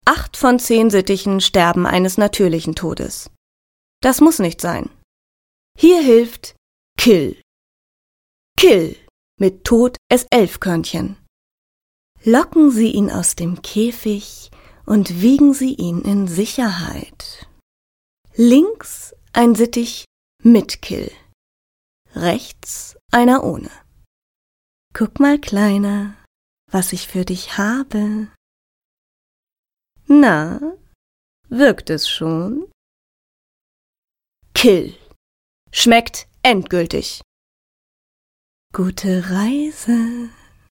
8 von 10 Sittichen sterben eines natürlichen Todes. Das muss nicht sein. Hier hilft Kill. Kill mit Tod es 11 Körnchen. Locken Sie ihn aus dem Käfig und wiegen Sie ihn in Sicherheit. Links ein Sittich mit Kill, rechts einer ohne. Guck mal, Kleiner, was ich für dich habe. Na, wirkt es schon? Kill. Schmeckt endgültig. Gute Reise.